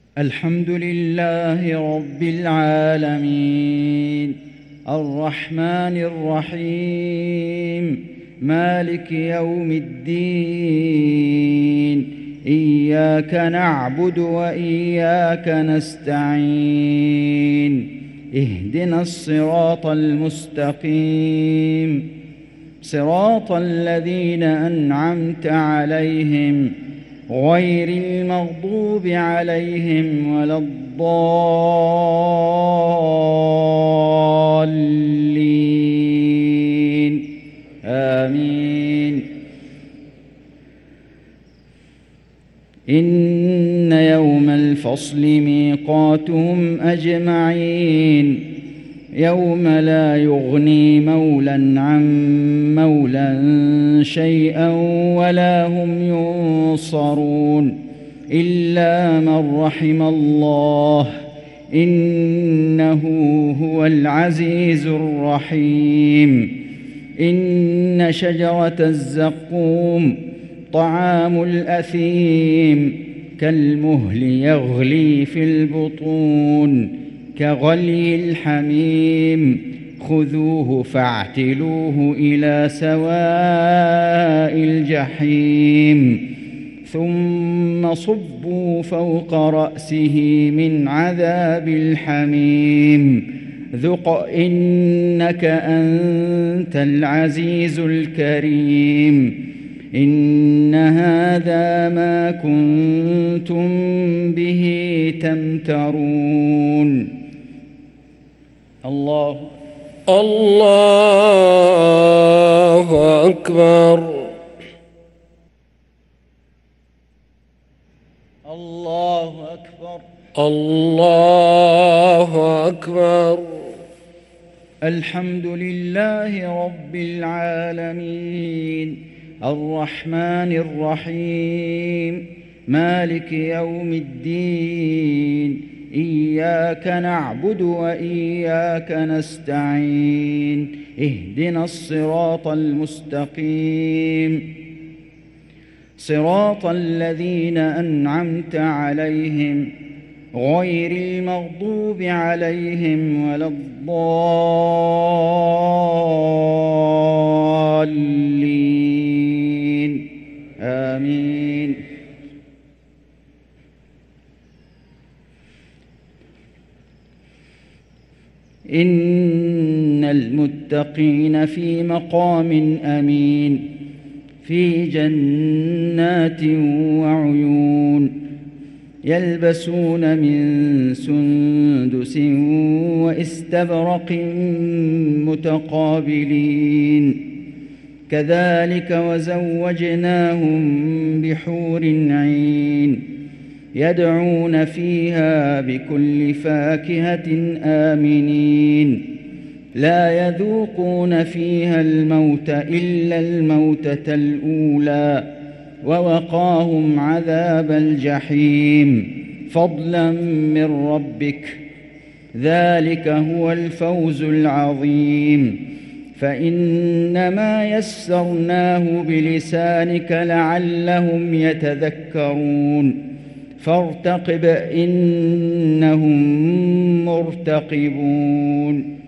الحمد لله رب العالمين الرحمن الرحيم مالك يوم الدين إياك نعبد وإياك نستعين اهدنا الصراط المستقيم صراط الذين أنعمت عليهم غير المغضوب عليهم ولا الضالين آمين. إن يوم الفصل ميقاتهم أجمعين يوم لا يغني مولى عن مولى شيئا ولا هم ينصرون إلا من رحم الله إنه هو العزيز الرحيم. إن شجرة الزقوم طعام الأثيم كالمهل يغلي في البطون كغلي الحميم خذوه فاعتلوه إلى سواء الجحيم ثم صبوا فوق رأسه من عذاب الحميم ذق إنك أنت العزيز الكريم. إن هذا ما كنتم به تمترون. الله أكبر. الله أكبر. الله أكبر. الحمد لله رب العالمين الرحمن الرحيم مالك يوم الدين إياك نعبد وإياك نستعين اهدنا الصراط المستقيم صراط الذين أنعمت عليهم غير المغضوب عليهم ولا الضالين آمين. إن المتقين في مقام أمين في جنات وعيون يلبسون من سندس واستبرق متقابلين كذلك وزوجناهم بحور عين يدعون فيها بكل فاكهة آمنين لا يذوقون فيها الموت إلا الموتة الأولى ووقاهم عذاب الجحيم فضلا من ربك ذلك هو الفوز العظيم. فإنما يسرناه بلسانك لعلهم يتذكرون فارتقب إنهم مرتقبون.